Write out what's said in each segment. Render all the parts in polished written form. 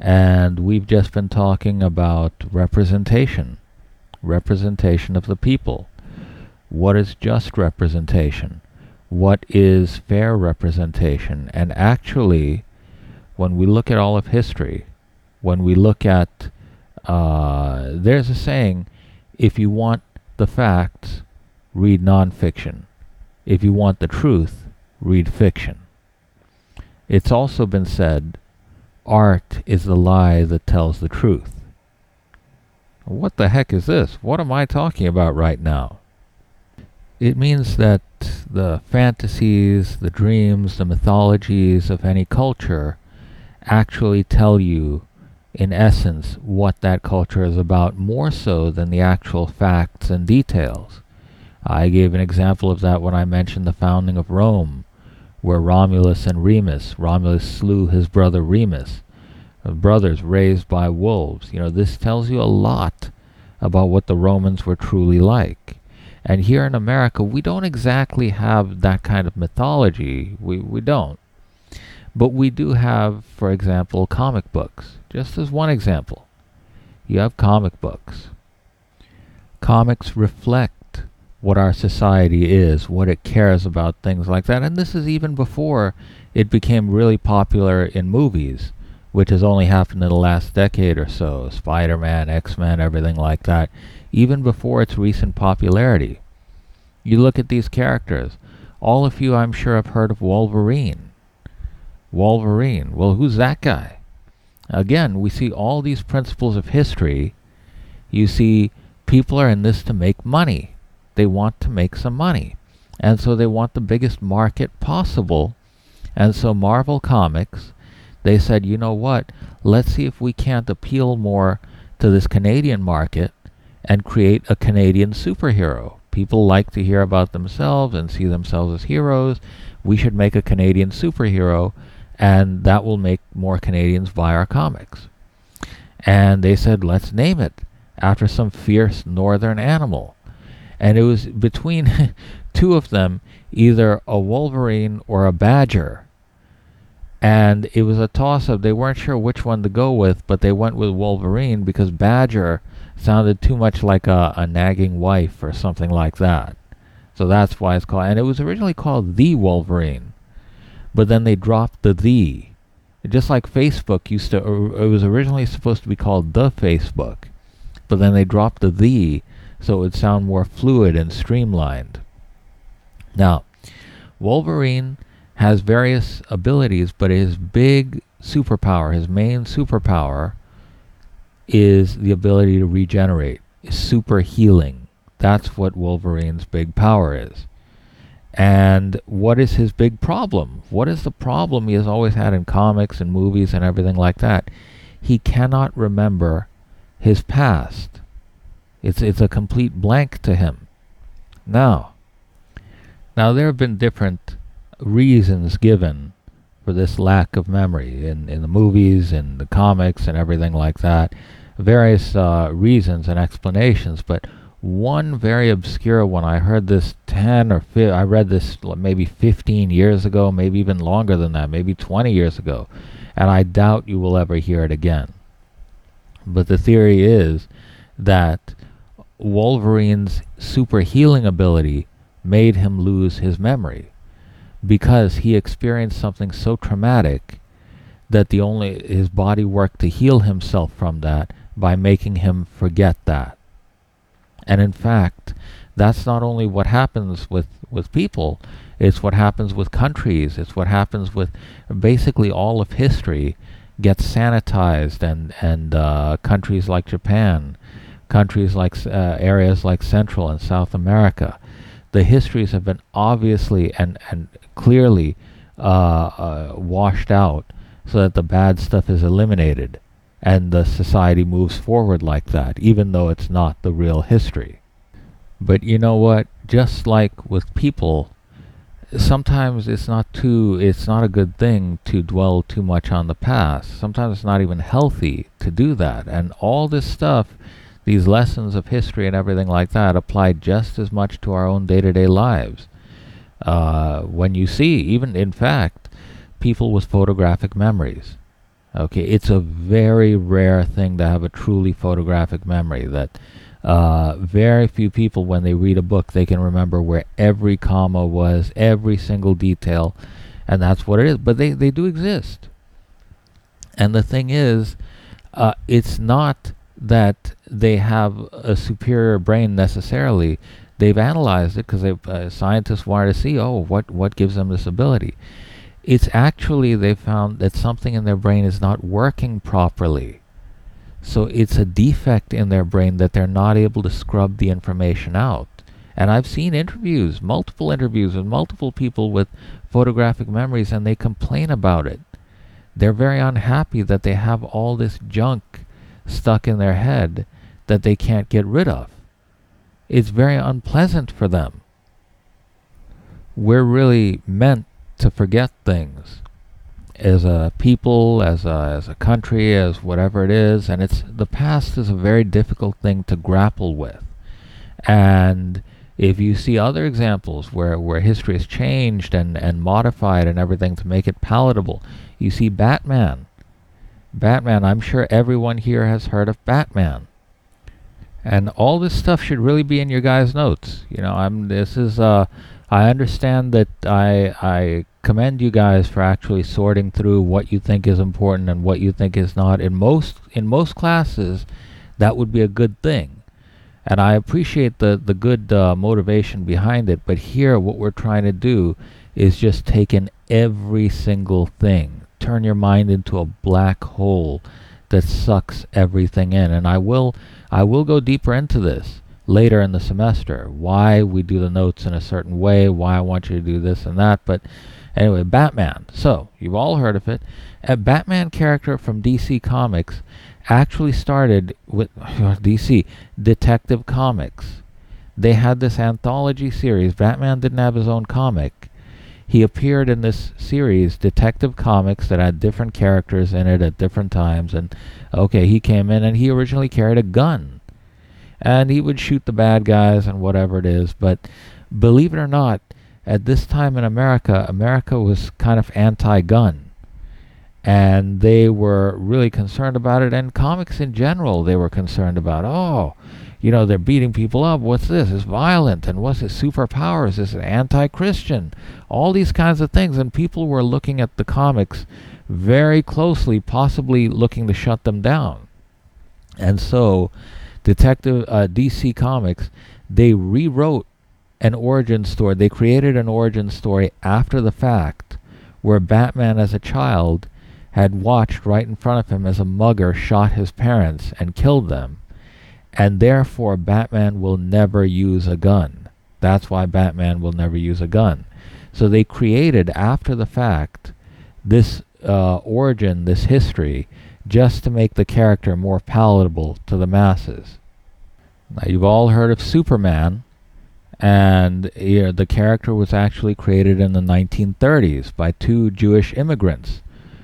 And we've just been talking about representation, representation of the people. What is just representation? What is fair representation? And actually, when we look at all of history, when we look at, there's a saying, if you want the facts, read nonfiction. If you want the truth, read fiction. It's also been said, art is the lie that tells the truth. What the heck is this? What am I talking about right now? It means that the fantasies, the dreams, the mythologies of any culture actually tell you, in essence, what that culture is about, more so than the actual facts and details. I gave an example of that when I mentioned the founding of Rome, where Romulus and Remus, Romulus slew his brother Remus, brothers raised by wolves. This tells you a lot about what the Romans were truly like. And here in America, we don't exactly have that kind of mythology. We don't. But we do have, for example, comic books. Just as one example, you have comic books. Comics reflect what our society is, what it cares about, things like that. And this is even before it became really popular in movies, which has only happened in the last decade or so. Spider-Man, X-Men, everything like that. Even before its recent popularity. You look at these characters. All of you, I'm sure, have heard of Wolverine. Wolverine. Well, who's that guy? Again, we see all these principles of history. You see, people are in this to make money. They want to make some money. And so they want the biggest market possible. And so Marvel Comics, they said, you know what? Let's see if we can't appeal more to this Canadian market and create a Canadian superhero. People like to hear about themselves and see themselves as heroes. We should make a Canadian superhero, and that will make more Canadians buy our comics. And they said, let's name it after some fierce northern animal. And it was between two of them, either a wolverine or a badger. And it was a toss-up. They weren't sure which one to go with, but they went with Wolverine because badger sounded too much like a nagging wife or something like that. So that's why it's called. And it was originally called The Wolverine. But then they dropped the. Just like Facebook it was originally supposed to be called The Facebook. But then they dropped the so it would sound more fluid and streamlined. Now, Wolverine has various abilities, but his big superpower, his main superpower, is the ability to regenerate, super healing. That's what Wolverine's big power is. And what is his big problem? What is the problem he has always had in comics and movies and everything like that? He cannot remember his past. It's a complete blank to him. Now there have been different reasons given for this lack of memory in the movies and the comics and everything like that. Various reasons and explanations, but one very obscure one, I heard this I read this maybe 15 years ago, maybe even longer than that, maybe 20 years ago, and I doubt you will ever hear it again. But the theory is that Wolverine's super healing ability made him lose his memory because he experienced something so traumatic that his body worked to heal himself from that by making him forget that. And in fact, that's not only what happens with people, it's what happens with countries, it's what happens with basically all of history gets sanitized, and countries like Japan, countries like areas like Central and South America, the histories have been obviously and clearly washed out so that the bad stuff is eliminated. And the society moves forward like that, even though it's not the real history. But you know what? Just like with people, sometimes it's not a good thing to dwell too much on the past. Sometimes it's not even healthy to do that. And all this stuff, these lessons of history and everything like that, apply just as much to our own day-to-day lives. When you see, even in fact, people with photographic memories. Okay, it's a very rare thing to have a truly photographic memory. That very few people, when they read a book, they can remember where every comma was, every single detail, and that's what it is. But they do exist. And the thing is, it's not that they have a superior brain necessarily. They've analyzed it because scientists wanted to see, what gives them this ability. It's actually they found that something in their brain is not working properly. So it's a defect in their brain that they're not able to scrub the information out. And I've seen interviews, multiple interviews with multiple people with photographic memories, and they complain about it. They're very unhappy that they have all this junk stuck in their head that they can't get rid of. It's very unpleasant for them. We're really meant to forget things as a people, as a country, as whatever it is, and the past is a very difficult thing to grapple with. And if you see other examples where history has changed and modified and everything to make it palatable, you see Batman. Batman, I'm sure everyone here has heard of Batman. And all this stuff should really be in your guys' notes. I understand that I commend you guys for actually sorting through what you think is important and what you think is not. In most classes, that would be a good thing. And I appreciate the good motivation behind it. But here, what we're trying to do is just take in every single thing. Turn your mind into a black hole that sucks everything in. And I will go deeper into this later in the semester, why we do the notes in a certain way, why I want you to do this and that. But anyway, Batman. So, you've all heard of it. A Batman character from DC Comics actually started with DC Detective Comics. They had this anthology series. Batman didn't have his own comic. He appeared in this series, Detective Comics, that had different characters in it at different times. And, he came in and he originally carried a gun. And he would shoot the bad guys and whatever it is. But believe it or not, at this time in America was kind of anti-gun. And they were really concerned about it. And comics in general, they were concerned about, they're beating people up. What's this? It's violent. And what's this? Superpowers. Is it anti-Christian? All these kinds of things. And people were looking at the comics very closely, possibly looking to shut them down. And so DC Comics, they rewrote an origin story. They created an origin story after the fact where Batman as a child had watched right in front of him as a mugger shot his parents and killed them. And therefore, Batman will never use a gun. That's why Batman will never use a gun. So they created, after the fact, this origin, this history, just to make the character more palatable to the masses. Now, you've all heard of Superman, and the character was actually created in the 1930s by two Jewish immigrants.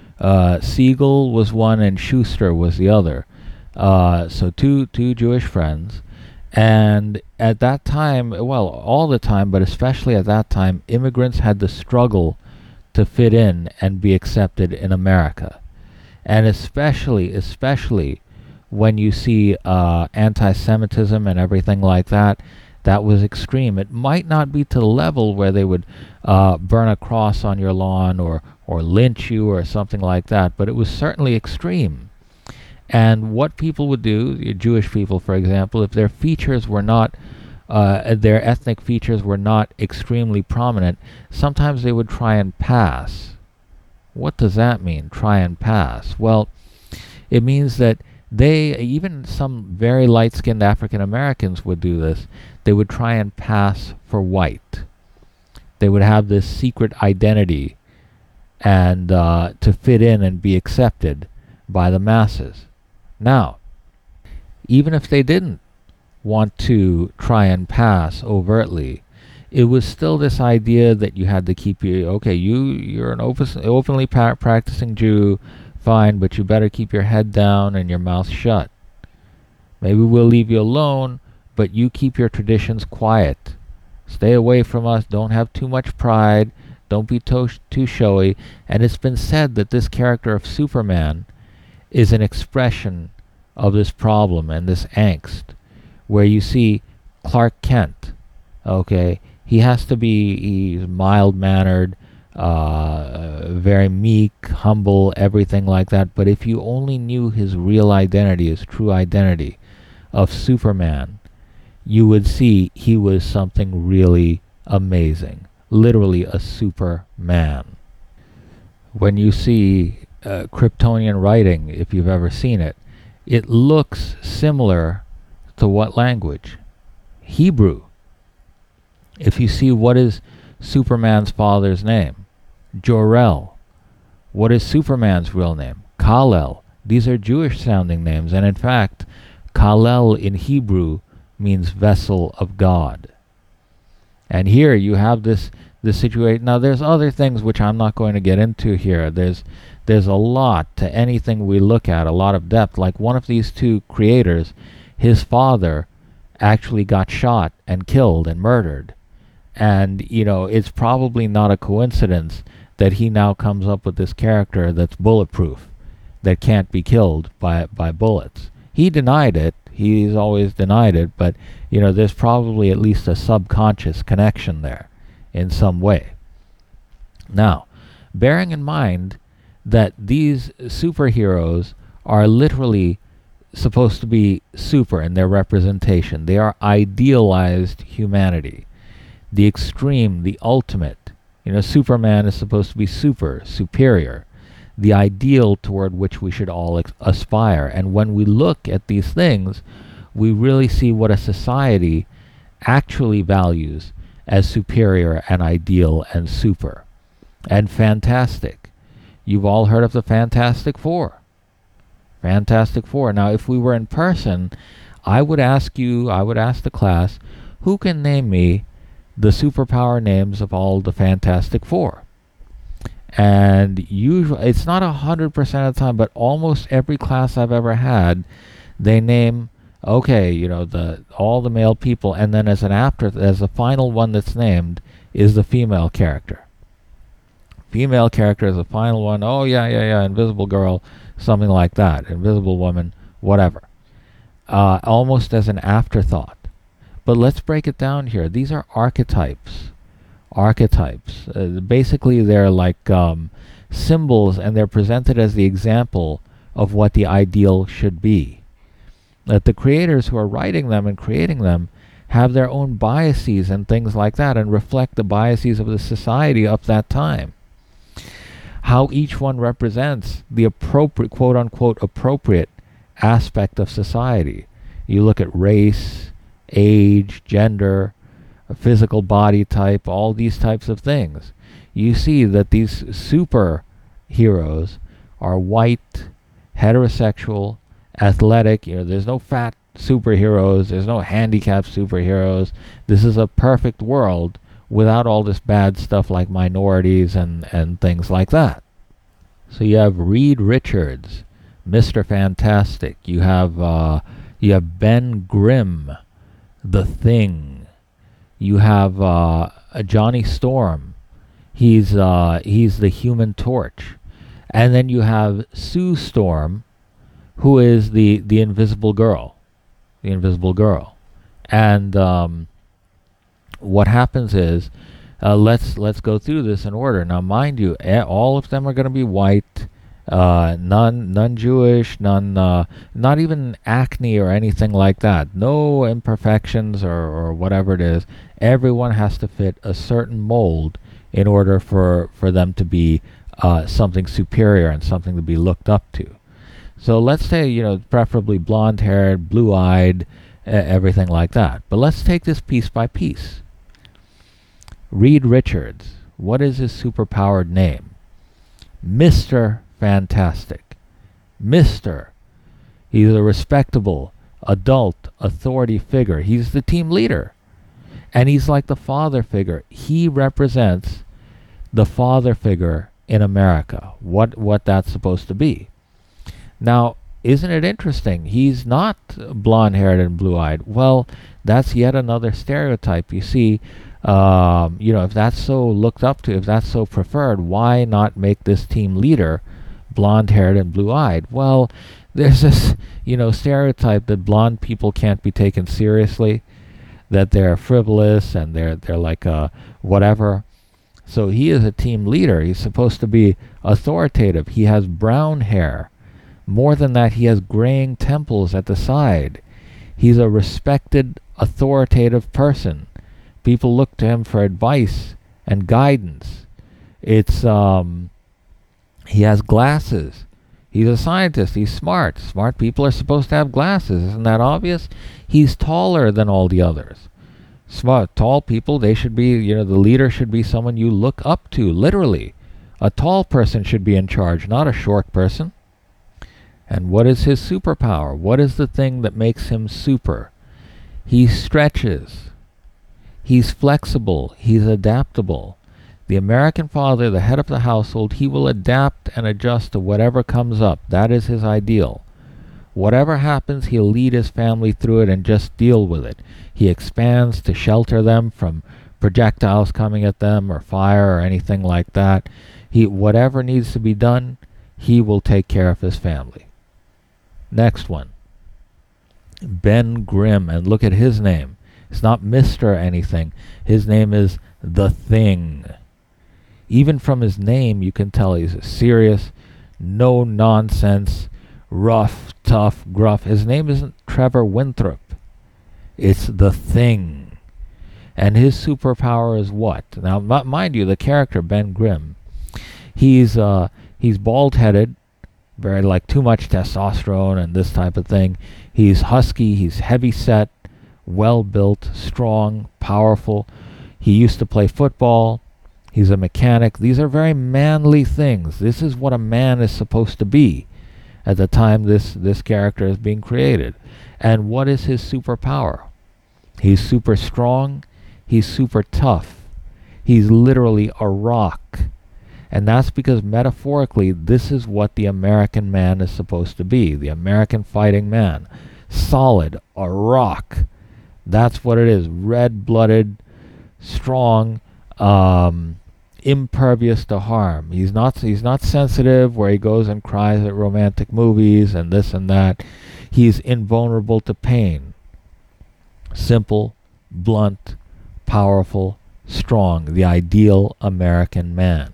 Siegel was one and Schuster was the other. So two Jewish friends. And at that time, well, all the time, but especially at that time, immigrants had to struggle to fit in and be accepted in America. And especially when you see anti-Semitism and everything like that, that was extreme. It might not be to the level where they would burn a cross on your lawn or lynch you or something like that, but it was certainly extreme. And what people would do, Jewish people, for example, if their features were not, their ethnic features were not extremely prominent, sometimes they would try and pass. What does that mean, try and pass? Well, it means that even some very light-skinned African Americans would do this. They would try and pass for white. They would have this secret identity and to fit in and be accepted by the masses. Now, even if they didn't want to try and pass overtly, it was still this idea that you had to keep you're an openly practicing Jew, fine, but you better keep your head down and your mouth shut. Maybe we'll leave you alone, but you keep your traditions quiet. Stay away from us, don't have too much pride, don't be too showy. And it's been said that this character of Superman is an expression of this problem and this angst, where you see Clark Kent, okay, he's mild-mannered, very meek, humble, everything like that, but if you only knew his real identity, his true identity of Superman, you would see he was something really amazing, literally a Superman. When you see Kryptonian writing, if you've ever seen it, it looks similar to what language? Hebrew. If you see, what is Superman's father's name? Jor-El. What is Superman's real name? Kal-El. These are Jewish sounding names, and in fact, Kal-El in Hebrew means vessel of God. And here you have this situation. Now there's other things which I'm not going to get into here. There's a lot to anything we look at, a lot of depth. Like one of these two creators, his father actually got shot and killed and murdered. And, it's probably not a coincidence that he now comes up with this character that's bulletproof, that can't be killed by bullets. He denied it. He's always denied it, but, there's probably at least a subconscious connection there in some way. Now, bearing in mind that these superheroes are literally supposed to be super in their representation. They are idealized humanity. The extreme, the ultimate. Superman is supposed to be superior, the ideal toward which we should all aspire. And when we look at these things, we really see what a society actually values as superior and ideal and super and fantastic. You've all heard of the Fantastic Four. Fantastic Four. Now, if we were in person, I would ask the class, who can name me the superpower names of all the Fantastic Four? And usually, it's not 100% of the time, but almost every class I've ever had, they name, okay, all the male people, and then as the final one that's named is the female character. Female character is the final one. Oh yeah, Invisible Girl, something like that. Invisible Woman, whatever. Almost as an afterthought. But let's break it down here. These are archetypes. Basically, they're like symbols, and they're presented as the example of what the ideal should be. That the creators who are writing them and creating them have their own biases and things like that, and reflect the biases of the society of that time. How each one represents the appropriate, quote-unquote, appropriate aspect of society. You look at race, age, gender, physical body type, all these types of things. You see that these superheroes are white, heterosexual, athletic. There's no fat superheroes. There's no handicapped superheroes. This is a perfect world without all this bad stuff like minorities and things like that. So you have Reed Richards, Mr. Fantastic. You have Ben Grimm, The Thing. You have Johnny Storm. He's the Human Torch. And then you have Sue Storm, who is the Invisible Girl. The Invisible Girl. And what happens is, let's go through this in order. Now, mind you, all of them are going to be white, none Jewish, none, not even acne or anything like that. No imperfections or whatever it is. Everyone has to fit a certain mold in order for them to be something superior and something to be looked up to. So let's say, preferably blonde-haired, blue-eyed, everything like that. But let's take this piece by piece. Reed Richards, what is his superpowered name? Mr. Fantastic. Mr. He's a respectable, adult, authority figure. He's the team leader. And he's like the father figure. He represents the father figure in America, what that's supposed to be. Now, isn't it interesting? He's not blonde-haired and blue-eyed. Well, that's yet another stereotype. You see, if that's so looked up to, if that's so preferred, why not make this team leader blonde-haired and blue-eyed. Well, there's this, stereotype that blonde people can't be taken seriously, that they're frivolous and they're like whatever. So he is a team leader. He's supposed to be authoritative. He has brown hair. More than that, he has graying temples at the side. He's a respected, authoritative person. People look to him for advice and guidance. It's he has glasses. He's a scientist. He's smart. Smart people are supposed to have glasses. Isn't that obvious? He's taller than all the others. Smart, tall people, they should be, the leader should be someone you look up to, literally. A tall person should be in charge, not a short person. And what is his superpower? What is the thing that makes him super? He stretches. He's flexible. He's adaptable. The American father, the head of the household, he will adapt and adjust to whatever comes up. That is his ideal. Whatever happens, he'll lead his family through it and just deal with it. He expands to shelter them from projectiles coming at them or fire or anything like that. Whatever needs to be done, he will take care of his family. Next one. Ben Grimm, and look at his name. It's not Mr. anything. His name is The Thing. Even from his name, you can tell he's a serious, no-nonsense, rough, tough, gruff. His name isn't Trevor Winthrop. It's The Thing. And his superpower is what? Now, mind you, the character, Ben Grimm, he's bald-headed, very like too much testosterone and this type of thing. He's husky, he's heavy-set, well-built, strong, powerful. He used to play football. He's a mechanic. These are very manly things. This is what a man is supposed to be at the time this character is being created. And what is his superpower? He's super strong. He's super tough. He's literally a rock. And that's because metaphorically, this is what the American man is supposed to be. The American fighting man. Solid, a rock. That's what it is. Red-blooded, strong, impervious to harm. He's not sensitive where he goes and cries at romantic movies and this and that. He's invulnerable to pain. Simple, blunt, powerful, strong. The ideal American man.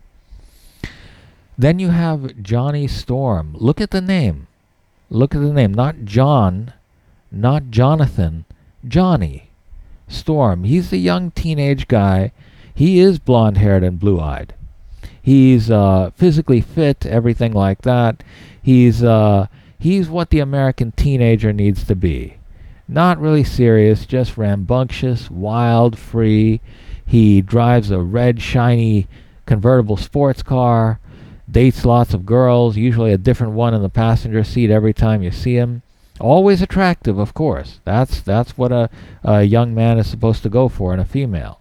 Then you have Johnny Storm. Look at the name. Look at the name. Not John, not Jonathan, Johnny Storm. He's a young teenage guy. He is blonde-haired and blue-eyed. He's physically fit, everything like that. He's what the American teenager needs to be. Not really serious, just rambunctious, wild, free. He drives a red, shiny convertible sports car. Dates lots of girls, usually a different one in the passenger seat every time you see him. Always attractive, of course. That's what a young man is supposed to go for in a female.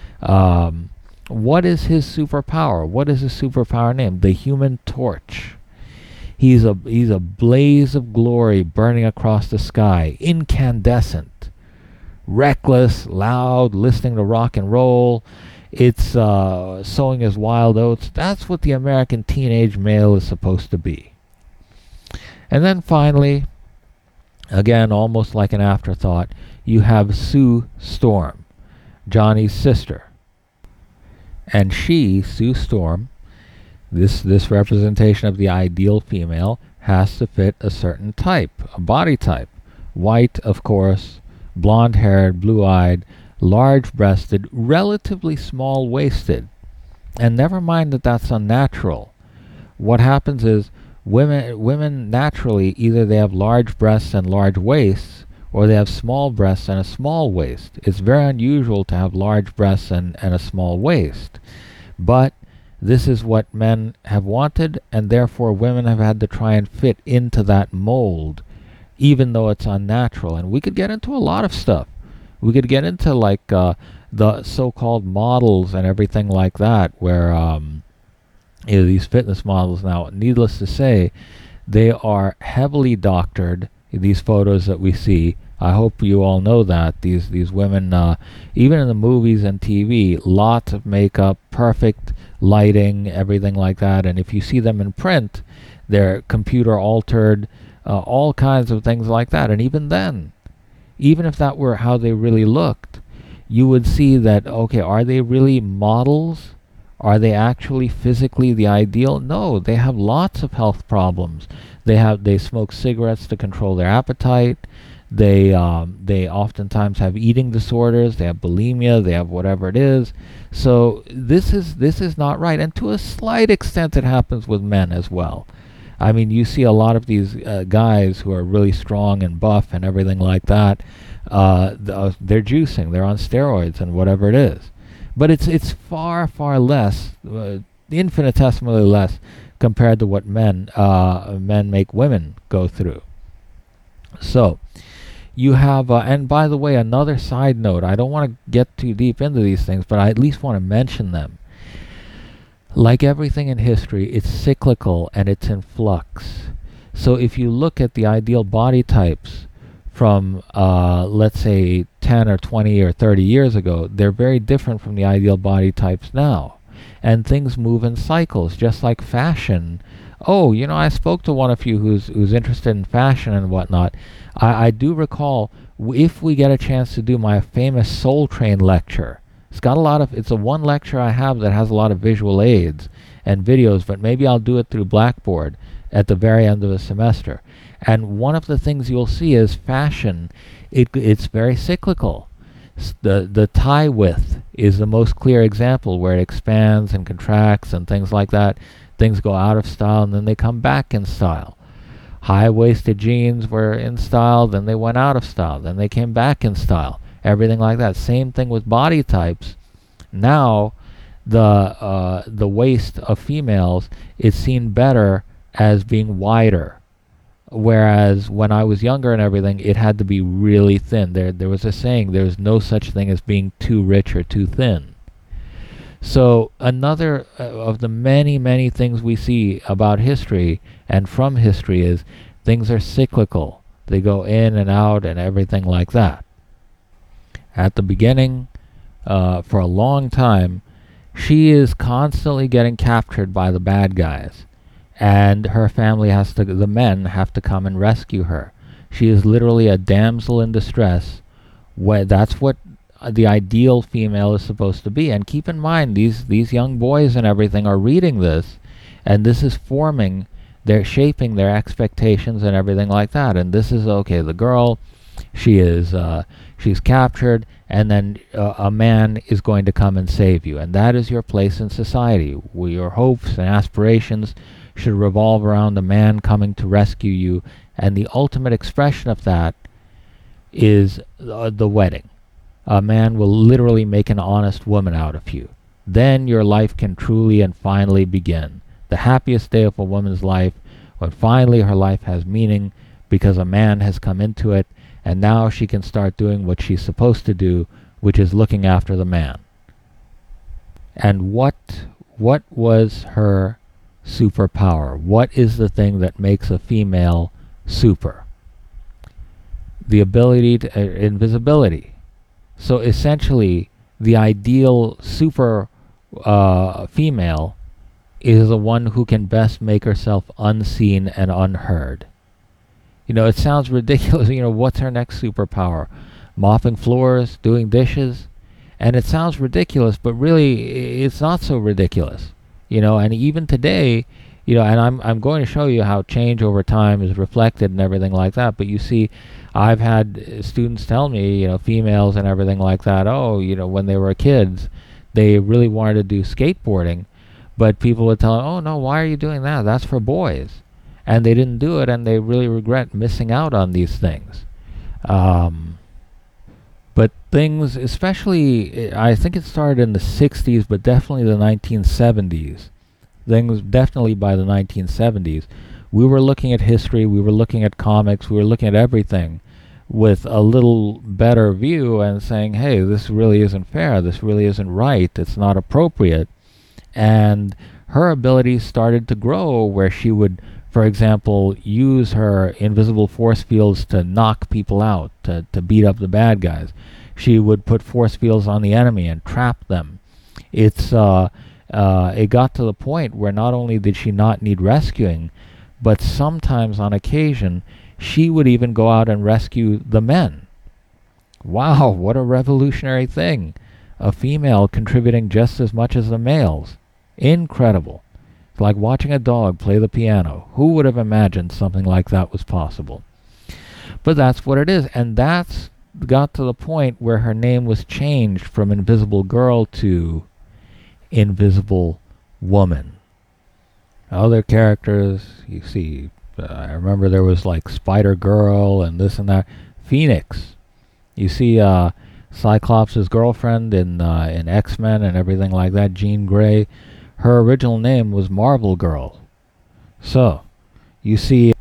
What is his superpower? What is his superpower name? The Human Torch. He's a blaze of glory burning across the sky, incandescent, reckless, loud, listening to rock and roll. It's sowing his wild oats. That's what the American teenage male is supposed to be. And then finally, again, almost like an afterthought, you have Sue Storm, Johnny's sister. And she, Sue Storm, this representation of the ideal female, has to fit a certain type, a body type. White, of course, blonde-haired, blue-eyed, large-breasted, relatively small-waisted. And never mind that that's unnatural. What happens is women naturally, either they have large breasts and large waists, or they have small breasts and a small waist. It's very unusual to have large breasts and a small waist. But this is what men have wanted, and therefore women have had to try and fit into that mold, even though it's unnatural. And we could get into a lot of stuff. We could get into like the so-called models and everything like that, where these fitness models now, needless to say, they are heavily doctored. These photos that we see, I hope you all know that these women, even in the movies and TV, lots of makeup, perfect lighting, everything like that. And if you see them in print, they're computer altered, all kinds of things like that. And even then, even if that were how they really looked, you would see that, okay, are they really models? Are they actually physically the ideal? No, they have lots of health problems. They smoke cigarettes to control their appetite. They oftentimes have eating disorders. They have bulimia. They have whatever it is. So this is not right. And to a slight extent, it happens with men as well. I mean, you see a lot of these guys who are really strong and buff and everything like that. They're juicing. They're on steroids and whatever it is. But it's far, far less, infinitesimally less, compared to what men make women go through. So you have, and by the way, another side note, I don't want to get too deep into these things, but I at least want to mention them. Like everything in history, it's cyclical and it's in flux. So if you look at the ideal body types from, let's say, 10 or 20 or 30 years ago, they're very different from the ideal body types now. And things move in cycles, just like fashion. Oh, I spoke to one of you who's interested in fashion and whatnot. I do recall, if we get a chance to do my famous Soul Train lecture, it's a one lecture I have that has a lot of visual aids and videos, but maybe I'll do it through Blackboard at the very end of the semester. And one of the things you'll see is fashion. It's very cyclical. The tie width is the most clear example, where it expands and contracts and things like that. Things go out of style and then they come back in style. High-waisted jeans were in style, then they went out of style, then they came back in style. Everything like that. Same thing with body types. Now, the waist of females is seen better as being wider, whereas when I was younger and everything, it had to be really thin. There was a saying, there's no such thing as being too rich or too thin. So another of the many, many things we see about history and from history is things are cyclical. They go in and out and everything like that. At the beginning, for a long time, she is constantly getting captured by the bad guys. And her family the men have to come and rescue her. She is literally a damsel in distress. That's what the ideal female is supposed to be. And keep in mind, these young boys and everything are reading this, and this is shaping their expectations and everything like that. And this is, okay, the girl, she's captured, and then a man is going to come and save you. And that is your place in society, where your hopes and aspirations should revolve around a man coming to rescue you. And the ultimate expression of that is the wedding. A man will literally make an honest woman out of you. Then your life can truly and finally begin. The happiest day of a woman's life, when finally her life has meaning because a man has come into it, and now she can start doing what she's supposed to do, which is looking after the man. And what was her superpower? What is the thing that makes a female super? The ability to invisibility. So essentially, the ideal super female is the one who can best make herself unseen and unheard. It sounds ridiculous. What's her next superpower? Mopping floors, doing dishes? And it sounds ridiculous, but really, it's not so ridiculous. And even today, and I'm going to show you how change over time is reflected and everything like that. But you see, I've had students tell me, females and everything like that, when they were kids, they really wanted to do skateboarding, but people would tell them, oh no, why are you doing that? That's for boys. And they didn't do it, and they really regret missing out on these things. But things, especially, I think it started in the 60s, but definitely the 1970s. Things, definitely by the 1970s, we were looking at history, we were looking at comics, we were looking at everything with a little better view and saying, hey, this really isn't fair, this really isn't right, it's not appropriate. And her abilities started to grow, where she would, for example, use her invisible force fields to knock people out, to beat up the bad guys. She would put force fields on the enemy and trap them. It's It got to the point where not only did she not need rescuing, but sometimes on occasion, she would even go out and rescue the men. Wow, what a revolutionary thing. A female contributing just as much as the males. Incredible. It's like watching a dog play the piano. Who would have imagined something like that was possible? But that's what it is. And that's got to the point where her name was changed from Invisible Girl to Invisible Woman. Other characters, you see, I remember there was like Spider Girl and this and that. Phoenix. You see Cyclops' girlfriend in X-Men and everything like that, Jean Grey. Her original name was Marvel Girl. So, you see,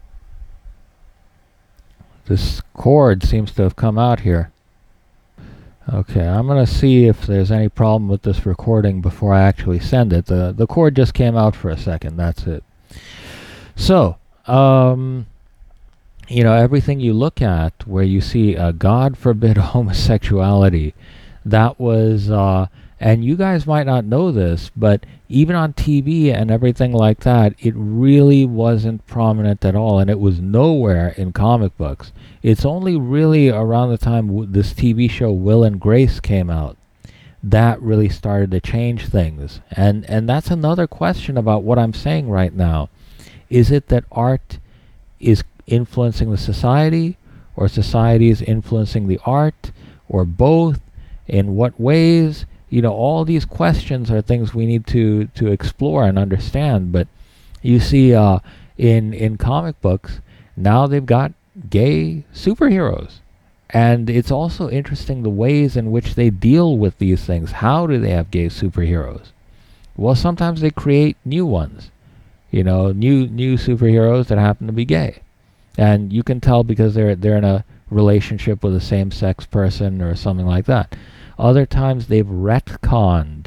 this cord seems to have come out here. Okay, I'm going to see if there's any problem with this recording before I actually send it. The cord just came out for a second, that's it. So, everything you look at where you see, God forbid, homosexuality, that was, and you guys might not know this, but even on TV and everything like that, it really wasn't prominent at all, and it was nowhere in comic books. It's only really around the time this TV show Will and Grace came out that really started to change things. And that's another question about what I'm saying right now. Is it that art is influencing the society, or society is influencing the art, or both? In what ways? All these questions are things we need to explore and understand. But you see, in comic books, now they've got gay superheroes. And it's also interesting the ways in which they deal with these things. How do they have gay superheroes? Well, sometimes they create new ones. New superheroes that happen to be gay. And you can tell because they're in a relationship with a same-sex person or something like that. Other times they've retconned.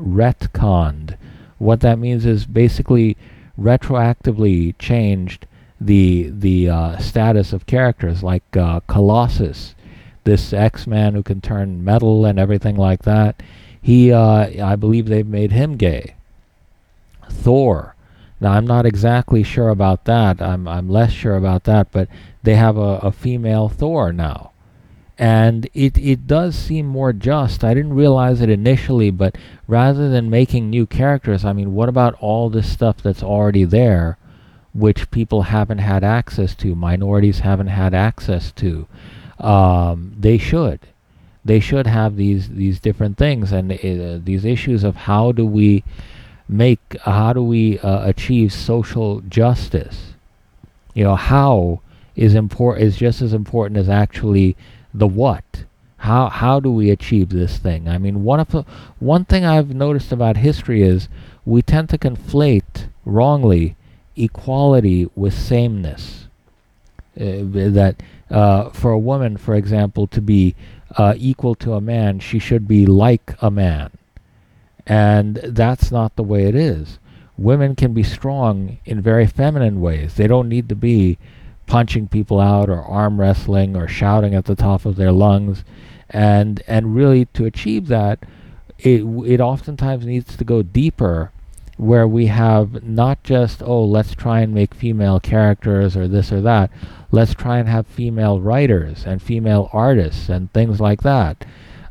What that means is basically retroactively changed the status of characters, like Colossus, this X-Man who can turn metal and everything like that. I believe they've made him gay. Thor. Now I'm not exactly sure about that. I'm less sure about that, but they have a female Thor now. And it does seem more just. I didn't realize it initially, but rather than making new characters, what about all this stuff that's already there, which people haven't had access to, minorities haven't had access to? They should. They should have these different things, and these issues of how do we achieve social justice? How is just as important as actually the what. How do we achieve this thing? One thing I've noticed about history is we tend to conflate wrongly equality with sameness. That for a woman, for example, to be equal to a man, she should be like a man. And that's not the way it is. Women can be strong in very feminine ways. They don't need to be punching people out or arm wrestling or shouting at the top of their lungs. And really to achieve that, it oftentimes needs to go deeper, where we have not just, let's try and make female characters or this or that. Let's try and have female writers and female artists and things like that.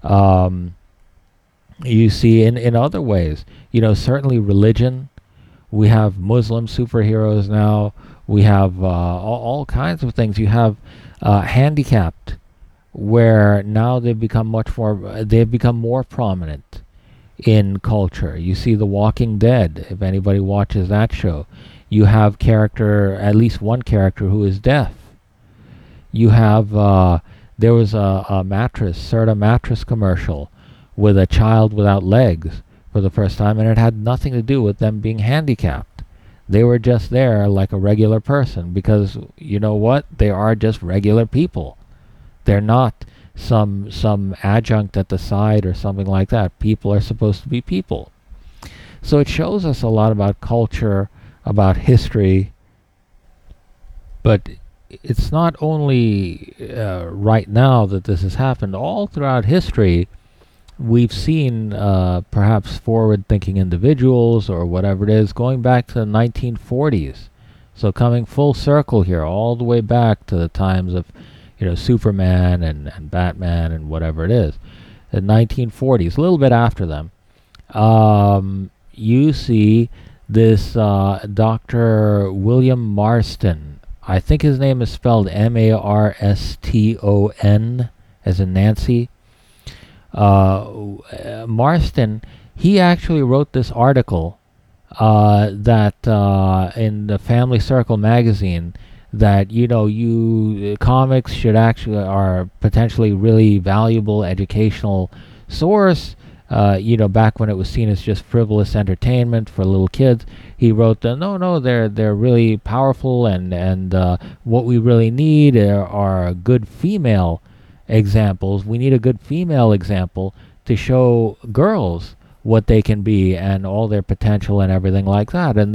You see in other ways, certainly religion. We have Muslim superheroes now. We have all kinds of things. You have handicapped, where now they've become more prominent in culture. You see The Walking Dead, if anybody watches that show. You have at least one character who is deaf. You have, there was a Serta mattress commercial with a child without legs for the first time, and it had nothing to do with them being handicapped. They were just there like a regular person, because you know what? They are just regular people. They're not some adjunct at the side or something like that. People are supposed to be people. So it shows us a lot about culture, about history, but it's not only right now that this has happened. All throughout history, we've seen perhaps forward-thinking individuals or whatever it is going back to the 1940s. So coming full circle here, all the way back to the times of, Superman and Batman and whatever it is, the 1940s, a little bit after them. You see this Dr. William Marston. I think his name is spelled Marston, as in Nancy. Marston, he actually wrote this article that in the Family Circle magazine, that comics should actually are potentially really valuable educational source. Back when it was seen as just frivolous entertainment for little kids, he wrote that no, they're really powerful, and what we really need are good female examples. We need a good female example to show girls what they can be and all their potential and everything like that. And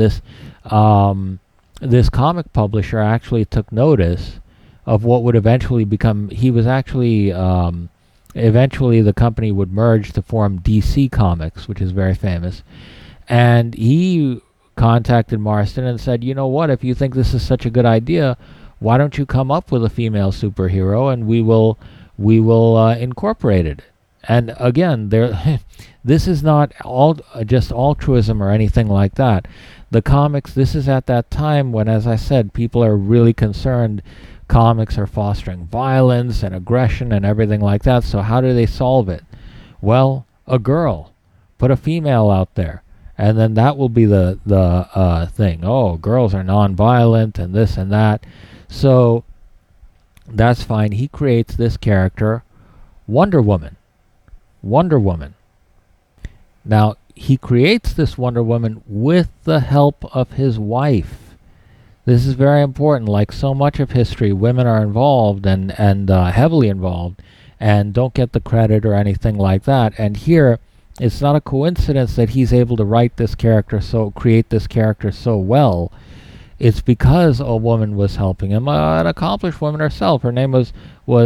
this comic publisher actually took notice of what would eventually become. He was actually eventually the company would merge to form DC Comics, which is very famous. And he contacted Marston and said, you know what, if you think this is such a good idea, why don't you come up with a female superhero and we will incorporate it. And again, this is not all just altruism or anything like that. The comics, this is at that time when, as I said, people are really concerned. Comics are fostering violence and aggression and everything like that. So how do they solve it? Well, a girl. Put a female out there. And then that will be the thing. Oh, girls are non-violent and this and that. So that's fine. He creates this character, Wonder Woman. Wonder Woman. Now, he creates this Wonder Woman with the help of his wife. This is very important. Like so much of history, women are involved and heavily involved and don't get the credit or anything like that. And here, it's not a coincidence that he's able to create this character so well. It's because a woman was helping him, an accomplished woman herself. Her name was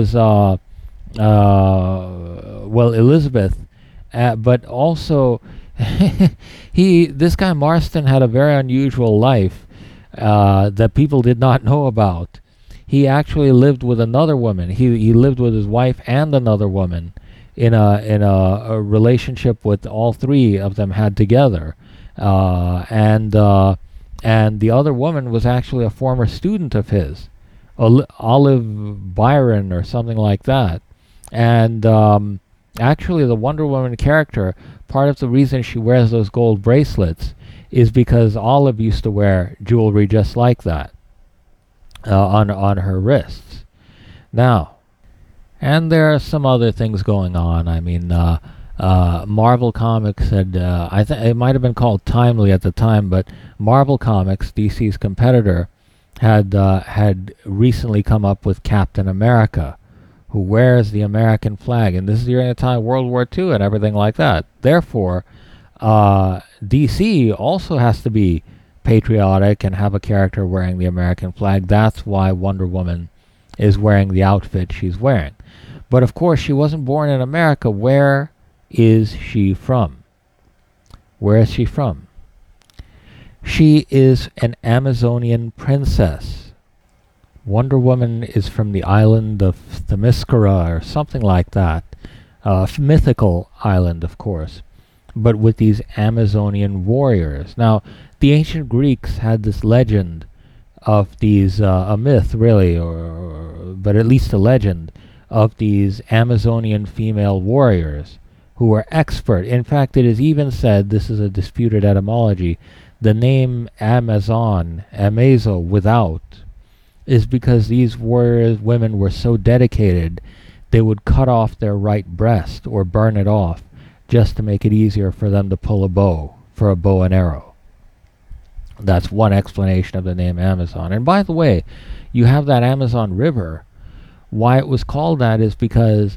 Elizabeth, but also this guy Marston had a very unusual life that people did not know about. He actually lived with another woman. He lived with his wife and another woman in a relationship with all three of them had together, and the other woman was actually a former student of his, Olive Byron or something like that. And actually, the Wonder Woman character, part of the reason she wears those gold bracelets is because Olive used to wear jewelry just like that on her wrists. Now, and there are some other things going on. I mean, Marvel Comics had, it might have been called Timely at the time, but Marvel Comics, DC's competitor, had recently come up with Captain America, who wears the American flag, and this is during the time of World War II and everything like that. Therefore, DC also has to be patriotic and have a character wearing the American flag. That's why Wonder Woman is wearing the outfit she's wearing. But of course, she wasn't born in America. Where is she from? Where is she from? She is an Amazonian princess. Wonder Woman is from the island of Themyscira or something like that. Mythical island, of course, but with these Amazonian warriors. Now, the ancient Greeks had this legend of these, a myth really, but at least a legend, of these Amazonian female warriors who were expert. In fact, it is even said, this is a disputed etymology, the name Amazon, Amazo, without, is because these warriors women were so dedicated they would cut off their right breast or burn it off just to make it easier for them to pull a bow for a bow and arrow. That's one explanation of the name Amazon. And by the way, you have that Amazon River. Why it was called that is because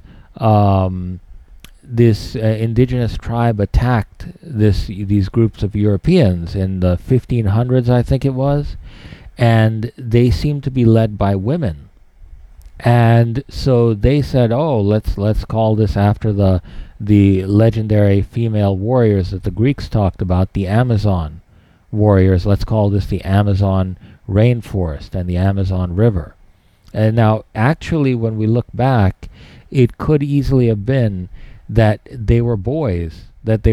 this indigenous tribe attacked these groups of Europeans in the 1500s, I think it was, and they seemed to be led by women. And so they said, "Oh, let's call this after the legendary female warriors that the Greeks talked about, the Amazon warriors. Let's call this the Amazon rainforest and the Amazon River." And now, actually, when we look back, it could easily have been that they were boys,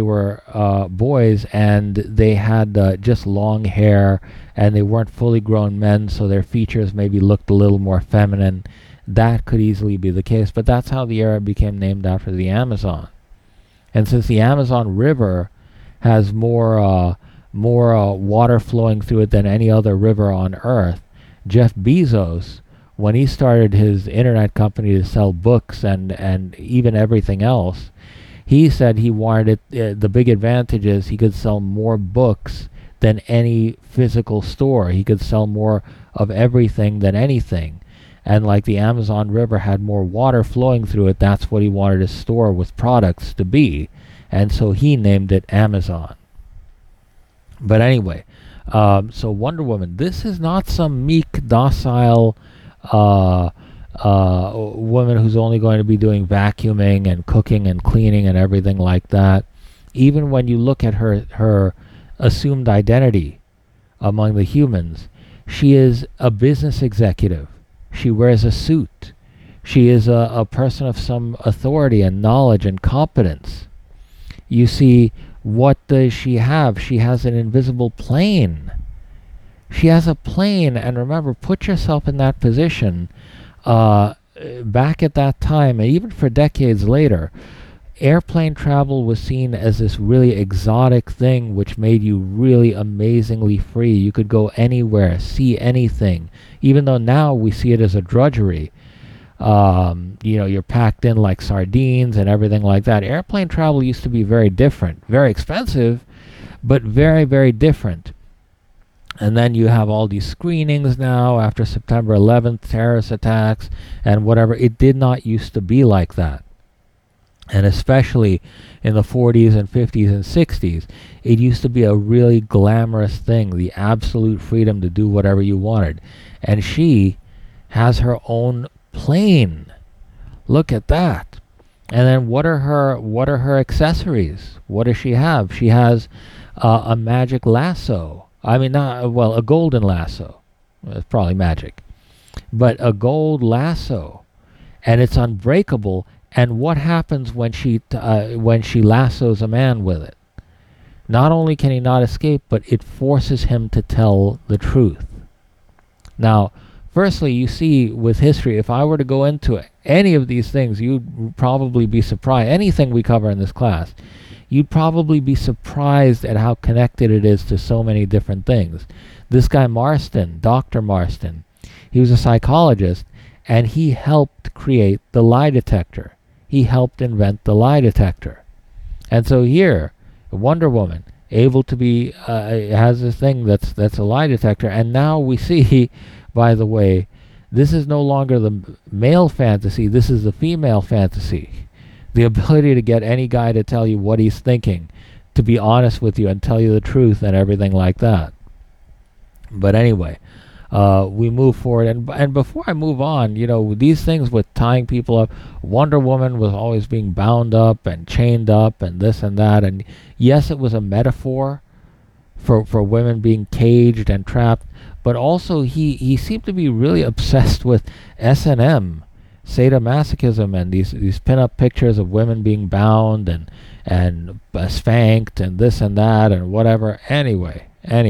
and they had just long hair, and they weren't fully grown men, so their features maybe looked a little more feminine. That could easily be the case, but that's how the area became named after the Amazon. And since the Amazon River has more water flowing through it than any other river on Earth, Jeff Bezos, when he started his internet company to sell books and even everything else, he said he wanted it. The big advantage is he could sell more books than any physical store. He could sell more of everything than anything. And like the Amazon River had more water flowing through it, that's what he wanted his store with products to be. And so he named it Amazon. But anyway, so Wonder Woman, this is not some meek, docile woman who's only going to be doing vacuuming and cooking and cleaning and everything like that. Even when you look at her assumed identity among the humans, she is a business executive. She wears a suit. She is a person of some authority and knowledge and competence. You see, what does she have? She has an invisible plane. She has a plane, and remember, put yourself in that position. Back at that time, and even for decades later, airplane travel was seen as this really exotic thing which made you really amazingly free. You could go anywhere, see anything, even though now we see it as a drudgery. You're packed in like sardines and everything like that. Airplane travel used to be very different, very expensive, but very, very different. And then you have all these screenings now after September 11th, terrorist attacks and whatever. It did not used to be like that. And especially in the 40s and 50s and 60s, it used to be a really glamorous thing, the absolute freedom to do whatever you wanted. And she has her own plane. Look at that. And then what are her accessories? What does she have? She has a magic lasso. A golden lasso. It's probably magic. But a gold lasso. And it's unbreakable. And what happens when she lassos a man with it? Not only can he not escape, but it forces him to tell the truth. Now, firstly, you see with history, if I were to go into any of these things, you'd probably be surprised. Anything we cover in this class, you'd probably be surprised at how connected it is to so many different things. This guy Marston, Dr. Marston, he was a psychologist, and he helped create the lie detector. He helped invent the lie detector. And so here, Wonder Woman, able to be, has this thing that's a lie detector, and now we see, by the way, this is no longer the male fantasy, this is the female fantasy. The ability to get any guy to tell you what he's thinking, to be honest with you and tell you the truth and everything like that. But anyway, we move forward. And before I move on, these things with tying people up, Wonder Woman was always being bound up and chained up and this and that. And yes, it was a metaphor for women being caged and trapped. But also he seemed to be really obsessed with S&M, sadomasochism, and these pin-up pictures of women being bound and spanked and this and that and whatever. Anyway.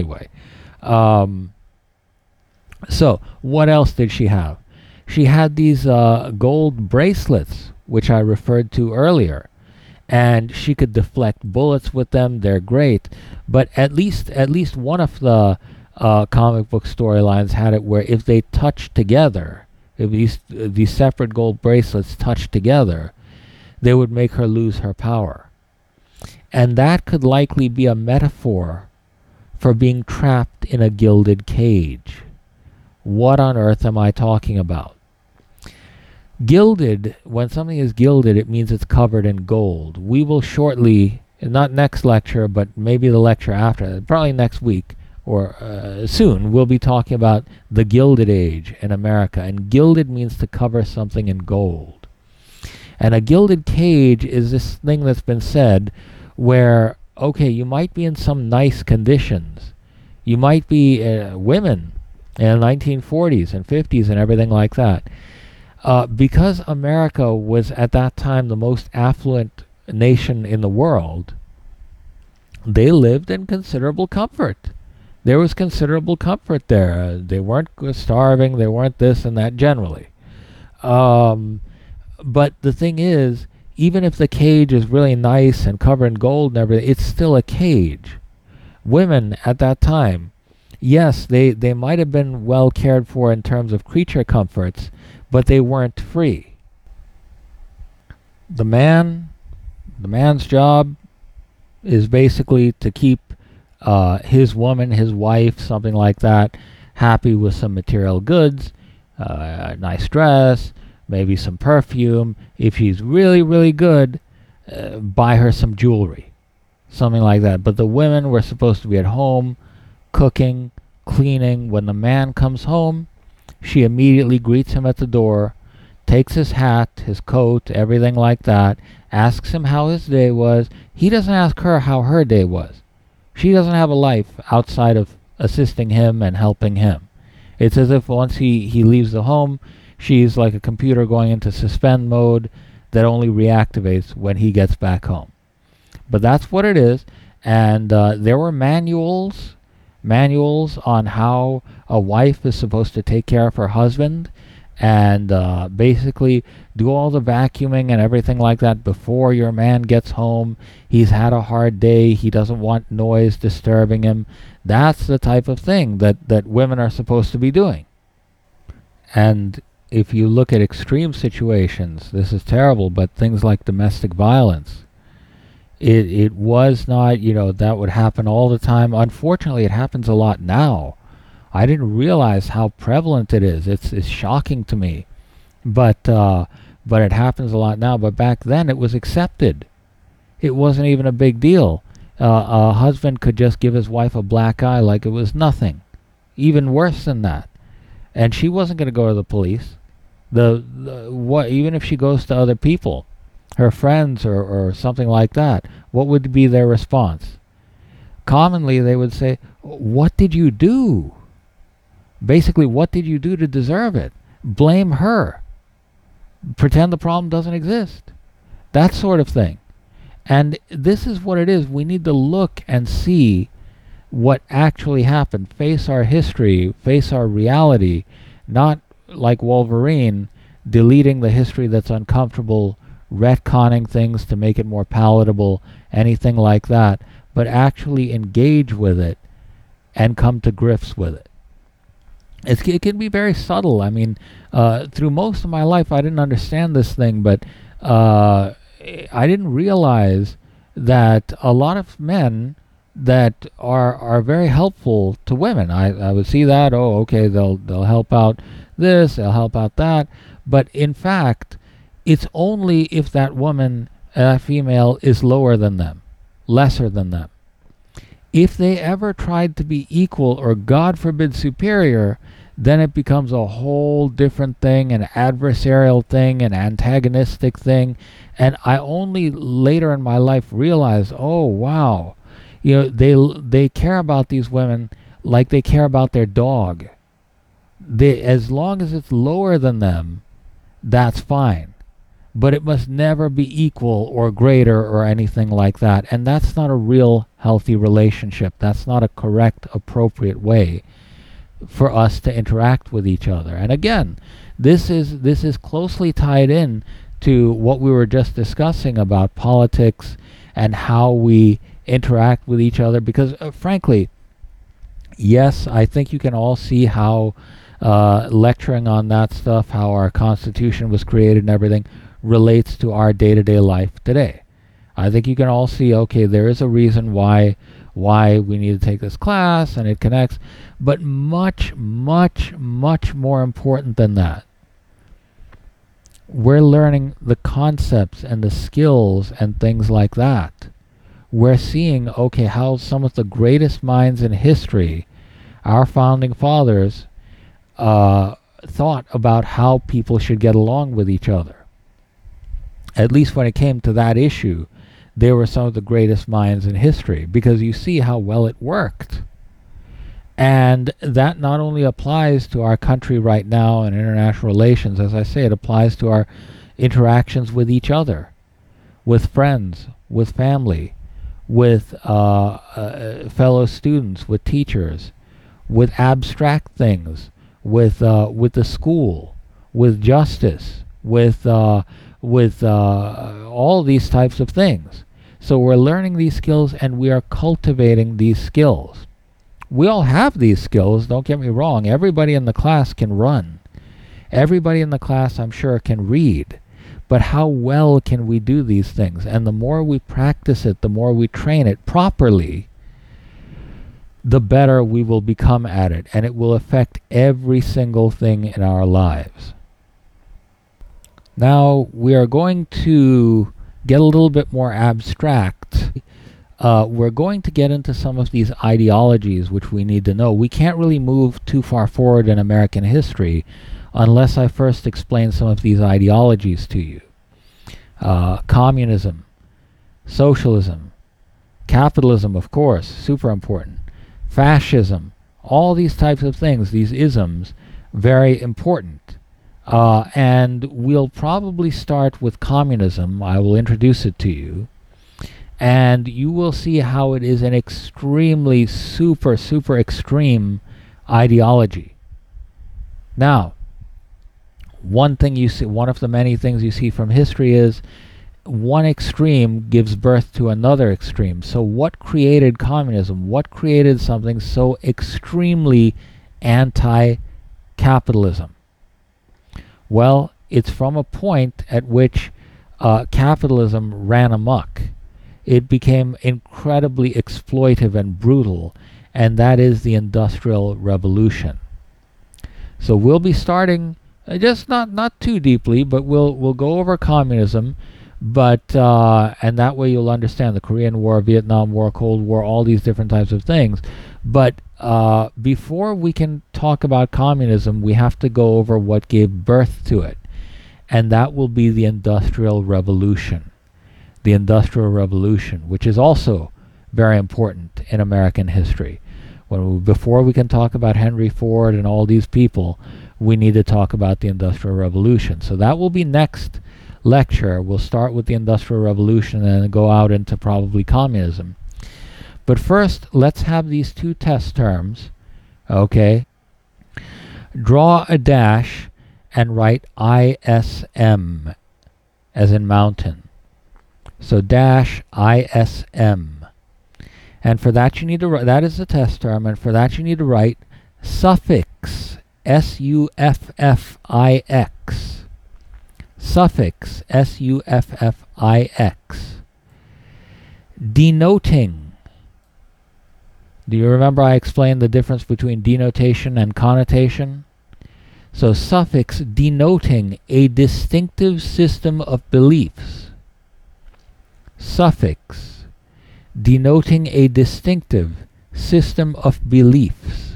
So what else did she have? She had these gold bracelets, which I referred to earlier, and she could deflect bullets with them. They're great, but at least one of the comic book storylines had it where if they touched together, if these separate gold bracelets touched together, they would make her lose her power. And that could likely be a metaphor for being trapped in a gilded cage. What on earth am I talking about? Gilded, when something is gilded, it means it's covered in gold. We will shortly, not next lecture, but maybe the lecture after, probably next week, or soon we'll be talking about the Gilded Age in America. And gilded means to cover something in gold. And a gilded cage is this thing that's been said where, okay, you might be in some nice conditions. You might be women in the 1940s and 50s and everything like that. Because America was at that time the most affluent nation in the world, they lived in considerable comfort. There was considerable comfort there. They weren't starving. They weren't this and that generally. But the thing is, even if the cage is really nice and covered in gold and everything, it's still a cage. Women at that time, yes, they might have been well cared for in terms of creature comforts, but they weren't free. The man's job is basically to keep his woman, his wife, something like that, happy with some material goods, a nice dress, maybe some perfume. If she's really, really good, buy her some jewelry, something like that. But the women were supposed to be at home, cooking, cleaning. When the man comes home, she immediately greets him at the door, takes his hat, his coat, everything like that, asks him how his day was. He doesn't ask her how her day was. She doesn't have a life outside of assisting him and helping him. It's as if once he leaves the home, she's like a computer going into suspend mode that only reactivates when he gets back home. But that's what it is. And there were manuals on how a wife is supposed to take care of her husband, and basically do all the vacuuming and everything like that before your man gets home. He's had a hard day. He doesn't want noise disturbing him. That's the type of thing that women are supposed to be doing. And if you look at extreme situations, this is terrible, but things like domestic violence, it was not, that would happen all the time. Unfortunately, it happens a lot now. I didn't realize how prevalent it is. It's shocking to me, but it happens a lot now. But back then, it was accepted. It wasn't even a big deal. A husband could just give his wife a black eye like it was nothing. Even worse than that, and she wasn't going to go to the police. Even if she goes to other people, her friends or something like that, what would be their response? Commonly, they would say, "What did you do?" Basically, what did you do to deserve it? Blame her. Pretend the problem doesn't exist. That sort of thing. And this is what it is. We need to look and see what actually happened. Face our history. Face our reality. Not like Wolverine, deleting the history that's uncomfortable, retconning things to make it more palatable, anything like that. But actually engage with it and come to grips with it. It can be very subtle. I mean, through most of my life, I didn't understand this thing, but I didn't realize that a lot of men that are very helpful to women. I would see that, okay, they'll help out this, they'll help out that, but in fact, it's only if that woman, that female, is lower than them, lesser than them. If they ever tried to be equal or, God forbid, superior, then it becomes a whole different thing, an adversarial thing, an antagonistic thing. And I only later in my life realized, oh, wow, they care about these women like they care about their dog. As long as it's lower than them, that's fine. But it must never be equal or greater or anything like that. And that's not a real healthy relationship. That's not a correct, appropriate way for us to interact with each other. And again, this is closely tied in to what we were just discussing about politics and how we interact with each other. Because frankly, yes, I think you can all see how lecturing on that stuff, how our Constitution was created and everything, relates to our day-to-day life today. I think you can all see, okay, there is a reason why we need to take this class, and it connects. But much, much, much more important than that, we're learning the concepts and the skills and things like that. We're seeing, okay, how some of the greatest minds in history Our founding fathers thought about how people should get along with each other. At least when it came to that issue, they were some of the greatest minds in history, because you see how well it worked. And that not only applies to our country right now and international relations, as I say, it applies to our interactions with each other, with friends, with family, with fellow students, with teachers, with abstract things, with the school, with justice, with all these types of things. So we're learning these skills and we are cultivating these skills. We all have these skills, don't get me wrong. Everybody in the class can run. Everybody in the class, I'm sure, can read. But how well can we do these things? And the more we practice it, the more we train it properly, the better we will become at it. And it will affect every single thing in our lives. Now, we are going to get a little bit more abstract. We're going to get into some of these ideologies which we need to know. We can't really move too far forward in American history unless I first explain some of these ideologies to you. Communism, socialism, capitalism, of course, super important, fascism, all these types of things, these isms, very important. And we'll probably start with communism. I will introduce it to you. And you will see how it is an extremely super extreme ideology. Now, one thing you see, one of the many things you see from history is one extreme gives birth to another extreme. So what created communism? What created something so extremely anti-capitalism? Well, it's from a point at which capitalism ran amok. It became incredibly exploitive and brutal, and that is the Industrial Revolution. So we'll be starting just not too deeply, but we'll go over communism, but and that way you'll understand the Korean War, Vietnam War, Cold War, all these different types of things. But before we can talk about communism, we have to go over what gave birth to it, and that will be the Industrial Revolution. The Industrial Revolution, which is also very important in American history. Before we can talk about Henry Ford and all these people, we need to talk about the Industrial Revolution. So that will be next lecture. We'll start with the Industrial Revolution and then go out into probably communism. But first, let's have these two test terms. Okay. Draw a dash and write ISM, as in mountain. So dash ISM. And for that you need to write, that is the test term, and for that you need to write suffix, SUFFIX. Suffix, SUFFIX. Denoting. Do you remember I explained the difference between denotation and connotation? So suffix denoting a distinctive system of beliefs. Suffix denoting a distinctive system of beliefs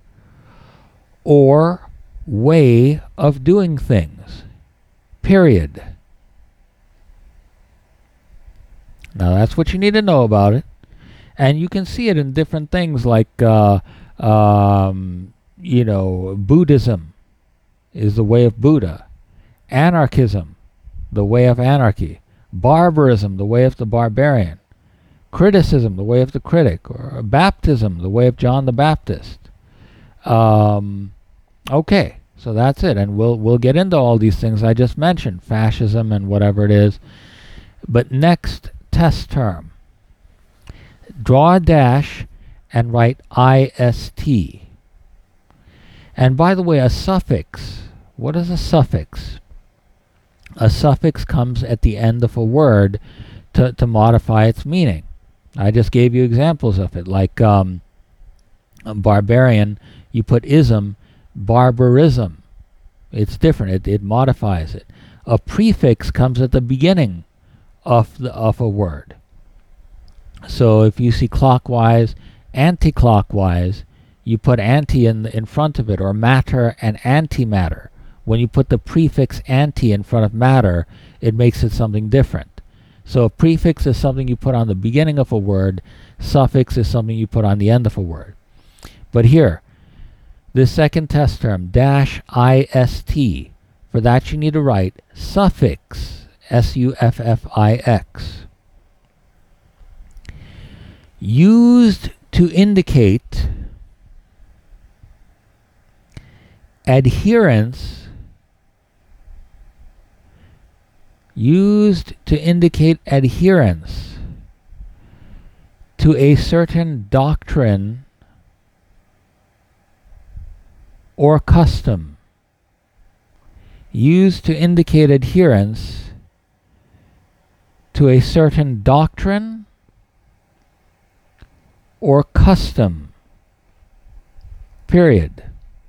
or way of doing things, period. Now that's what you need to know about it, and you can see it in different things like Buddhism is the way of Buddha, anarchism, the way of anarchy, barbarism, the way of the barbarian, criticism, the way of the critic, or baptism, the way of John the Baptist. Okay, so that's it, and we'll get into all these things I just mentioned, fascism and whatever it is. But next test term, draw a dash and write IST. And by the way, a suffix, what is a suffix? A suffix comes at the end of a word to modify its meaning. I just gave you examples of it, like barbarian, you put ism, barbarism. It's different, it modifies it. A prefix comes at the beginning of a word. So if you see clockwise, anti-clockwise, you put anti in front of it, or matter and antimatter. When you put the prefix anti in front of matter, it makes it something different. So a prefix is something you put on the beginning of a word, suffix is something you put on the end of a word. But here, this second test term, -ist, for that you need to write suffix, suffix, used to indicate adherence, to a certain doctrine or custom. Used to indicate adherence to a certain doctrine or custom. Period.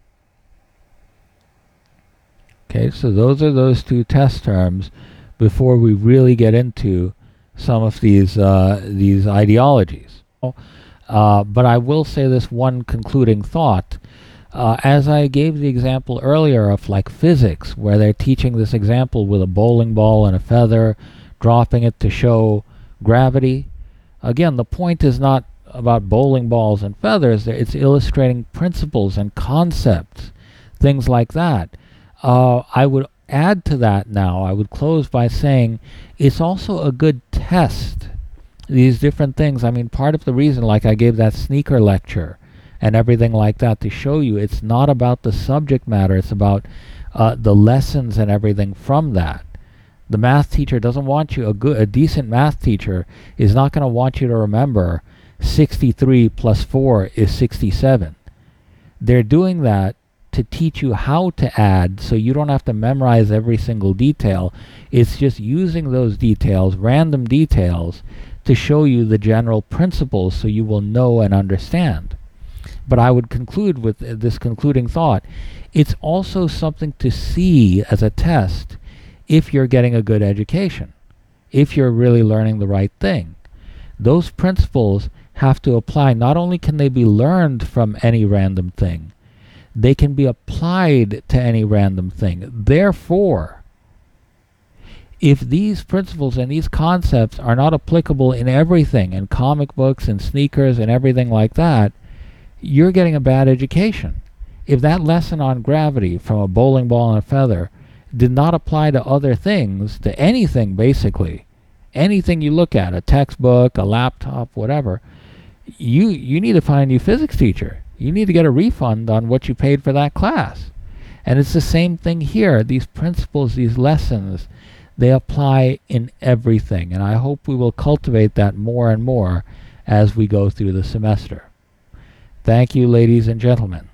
Okay, so those are those two test terms before we really get into some of these ideologies. But I will say this one concluding thought. As I gave the example earlier of like physics, where they're teaching this example with a bowling ball and a feather, dropping it to show gravity. Again, the point is not about bowling balls and feathers. It's illustrating principles and concepts, things like that. I would add to that now, I would close by saying it's also a good test, these different things. I mean, part of the reason, like I gave that sneaker lecture and everything like that, to show you it's not about the subject matter, it's about the lessons and everything from that. The math teacher doesn't want you, a decent math teacher is not going to want you to remember 63 plus 4 is 67. They're doing that to teach you how to add, so you don't have to memorize every single detail. It's just using those details, random details, to show you the general principles so you will know and understand. But I would conclude with this concluding thought. It's also something to see as a test if you're getting a good education, if you're really learning the right thing. Those principles have to apply. Not only can they be learned from any random thing, they can be applied to any random thing. Therefore, if these principles and these concepts are not applicable in everything, in comic books and sneakers and everything like that, you're getting a bad education. If that lesson on gravity from a bowling ball and a feather did not apply to other things, to anything basically, anything you look at, a textbook, a laptop, whatever, you need to find a new physics teacher. You need to get a refund on what you paid for that class. And it's the same thing here. These principles, these lessons, they apply in everything. And I hope we will cultivate that more and more as we go through the semester. Thank you, ladies and gentlemen.